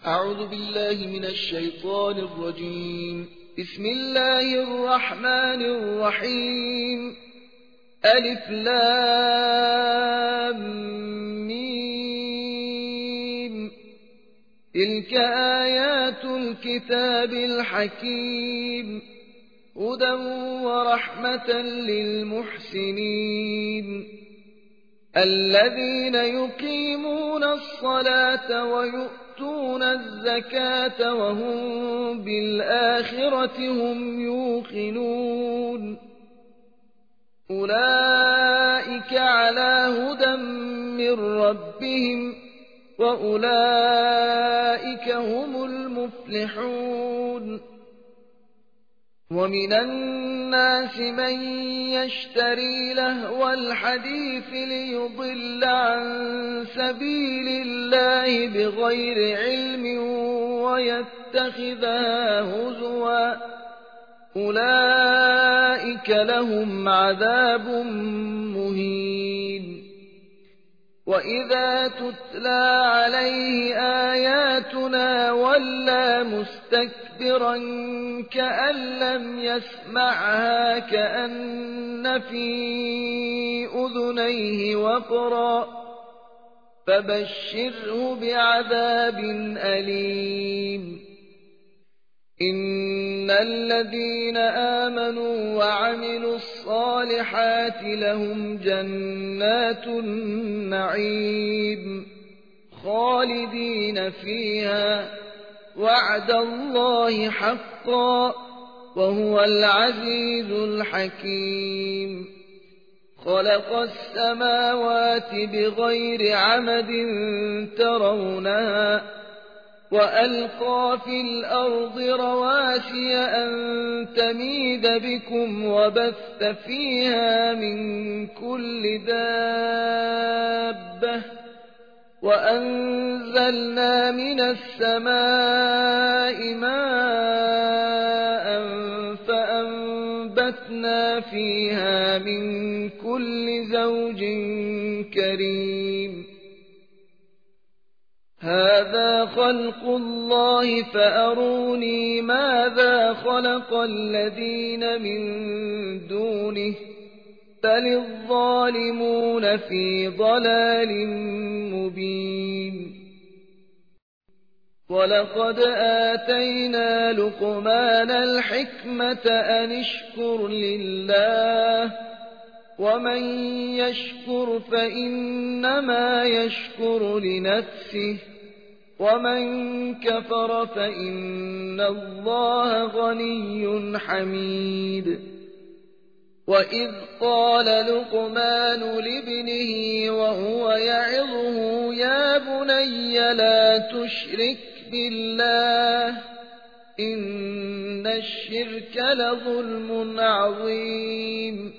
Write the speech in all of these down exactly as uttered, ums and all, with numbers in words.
أعوذ بالله من الشيطان الرجيم. بسم الله الرحمن الرحيم. ألف لام ميم. تلك آيات الكتاب الحكيم، هدى ورحمة للمحسنين الذين يقيمون الصلاة ويؤتون الزكاة وهم بالآخرة هم يوقنون. أولئك على هدى من ربهم وأولئك هم المفلحون. ومن الناس من يشتري لهو الحديث ليضل عن سبيل الله بغير علم ويتخذها هزوا، أولئك لهم عذاب مهين. وإذا تتلى عليه آياتنا ولى مستكبرا كأن لم يسمعها كأن في أذنيه وقرا، فبشره بعذاب أليم. إن الذين آمنوا وعملوا الصالحات لهم جنات النعيم خالدين فيها، وعد الله حقا وهو العزيز الحكيم. خلق السماوات بغير عمد ترونها وألقى في الأرض رواسي أن تميد بكم وبث فيها من كل دابة، وأنزلنا من السماء ماء فأنبتنا فيها من كل زوج كريم. هذا خلق الله فأروني ماذا خلق الذين من دونه، بل الظالمون في ضلال مبين. ولقد آتينا لقمان الحكمة أن اشكر لله، ومن يشكر فإنما يشكر لنفسه، ومن كفر فإن الله غني حميد. وإذ قال لقمان لابنه وهو يعظه يا بني لا تشرك بالله إن الشرك لظلم عظيم.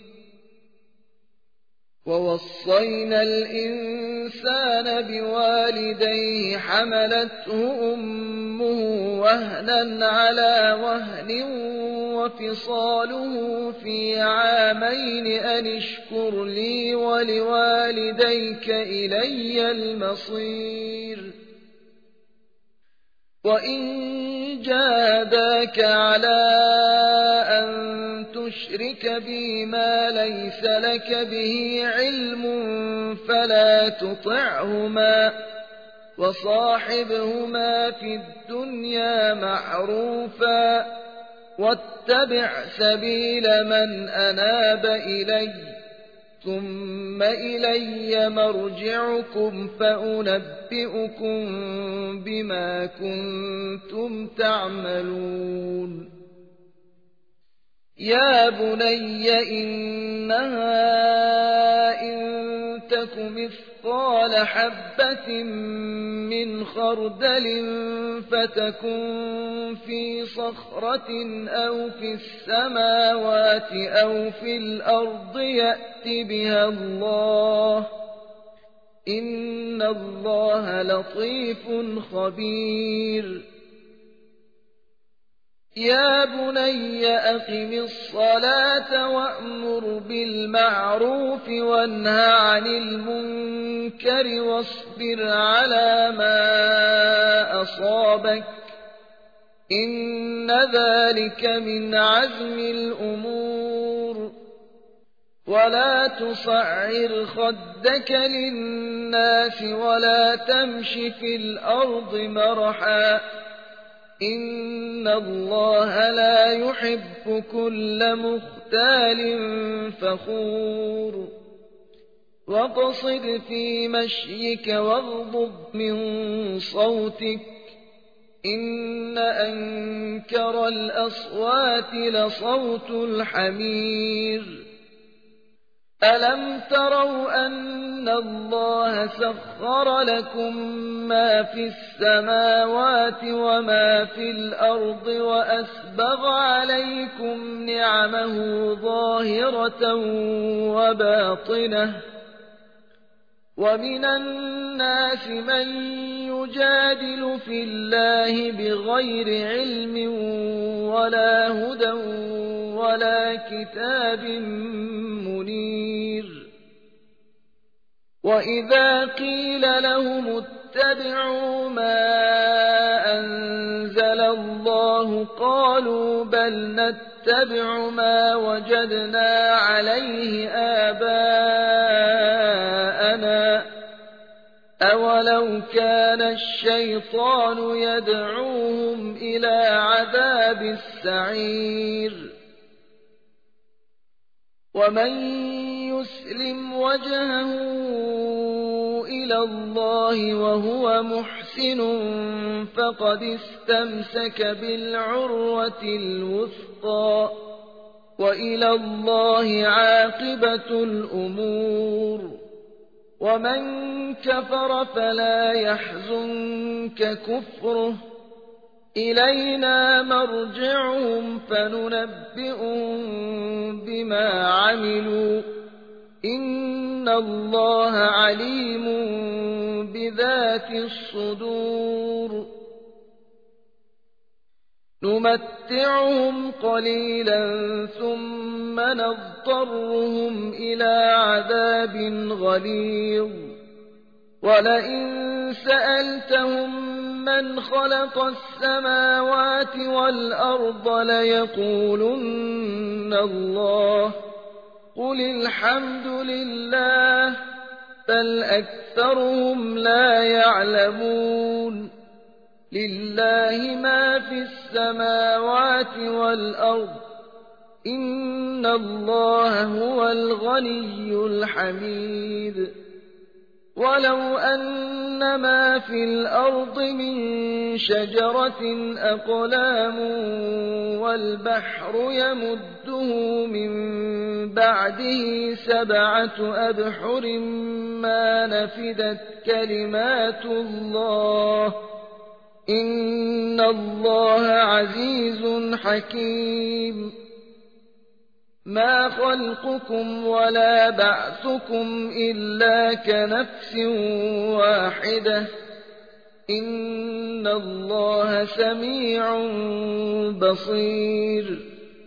ووصينا الإنسان بوالديه حملته أمه وهنا على وهن وفصاله في عامين أن اشكر لي ولوالديك إلي المصير. وإن جاهداك على أن تشرك بي ما ليس لك به علم فلا تطعهما، وصاحبهما في الدنيا معروفا، واتبع سبيل من أناب إلي، ثم إلي مرجعكم فأنبئكم بما كنتم تعملون. يا بني إنها إن تك مثقال حبة من خردل فتكن في صخرة أو في السماوات أو في الأرض يأت بها الله، إن الله لطيف خبير. يا بني أقم الصلاة وأمر بالمعروف وانه عن المنكر واصبر على ما أصابك إن ذلك من عزم الأمور ولا تصعر خدك للناس ولا تمش في الأرض مرحا إن الله لا يحب كل مختال فخور واقصد في مشيك واغضض من صوتك إن أنكر الأصوات لصوت الحمير ألم تروا أن الله سخر لكم ما في السماوات وما في الأرض وأسبغ عليكم نعمه ظاهرة وباطنة ومن الناس من يجادل في الله بغير علم ولا هدى ولا كتاب منير وإذا قيل لهم اتبعوا ما أنزل الله قالوا بل نتبع ما وجدنا عليه آباءنا أولو كان الشيطان يدعوهم إلى عذاب السعير ومن يسلم وجهه إلى الله وهو محسن فقد استمسك بالعروة الوثقى وإلى الله عاقبة الأمور ومن كفر فلا يحزنك كفره إلينا مرجعهم فننبئهم بما عملوا إن الله عليم بذات الصدور نمتعهم قليلا ثم نضطرهم إلى عذاب غليظ ولئن سألتهم من خلق السماوات والأرض ليقولن الله قل الحمد لله بل أكثرهم لا يعلمون لله ما في السماوات والأرض إن الله هو الغني الحميد ولو أن ما في الأرض من شجرة أقلام والبحر يمده من بعده سبعة أبحر ما نفدت كلمات الله إن الله عزيز حكيم ما خلقكم ولا بعثكم إلا كنفس واحدة إن الله سميع بصير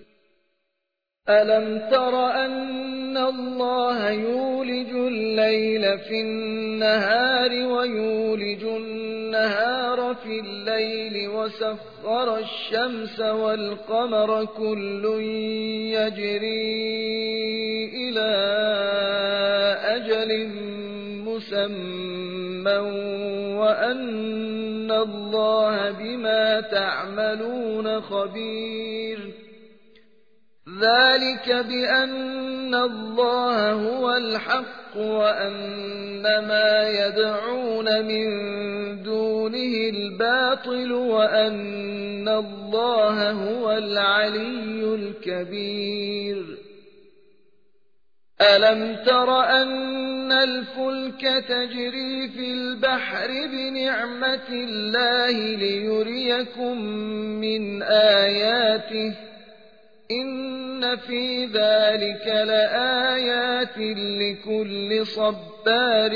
ألم تر أن الله يولج الليل في النهار ويولج النهار في الليل وسخر الشمس والقمر كل يجري إلى أجل مسمى وأن الله بما تعملون خبير ذلك بأن الله هو الحق وأن ما يدعون من دونه الباطل وأن الله هو العلي الكبير ألم تر أن الفلك تجري في البحر بنعمة الله ليريكم من آياته إن في ذلك لآيات لكل صبار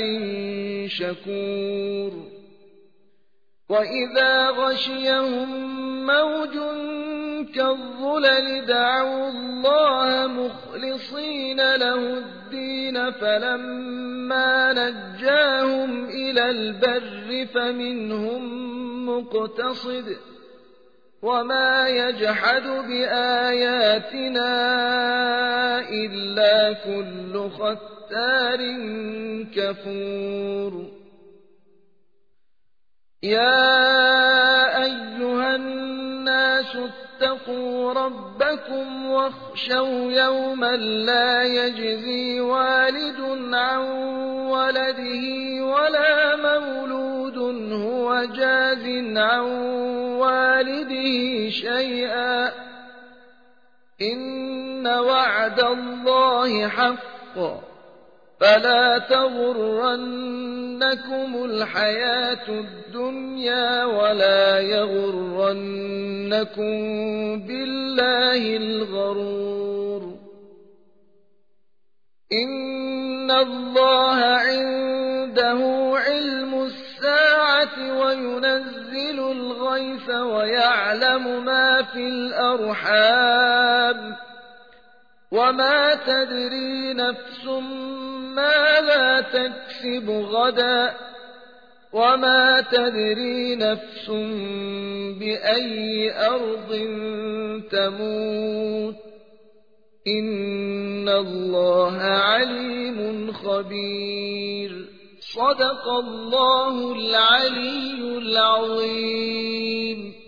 شكور وإذا غشيهم موج كالظلل دعوا الله مخلصين له الدين فلما نجاهم إلى البر فمنهم مقتصد وما يجحد بآياتنا إلا كل ختار كفور يا أيها الناس اتقوا ربكم واخشوا يوما لا يجزي والد عن ولده ولا مولود هو جاز عن والده شيئا إن وعد الله حق فلا تغرنكم الحياة الدنيا ولا يغرنكم بالله الغرور إن الله عنده علم الساعة وينزل الغيث ويعلم ما في الأرحام وما تدري نفس ماذا تكسب غدا وما تدري نفس بأي أرض تموت إن الله عليم خبير صدق الله العلي العظيم.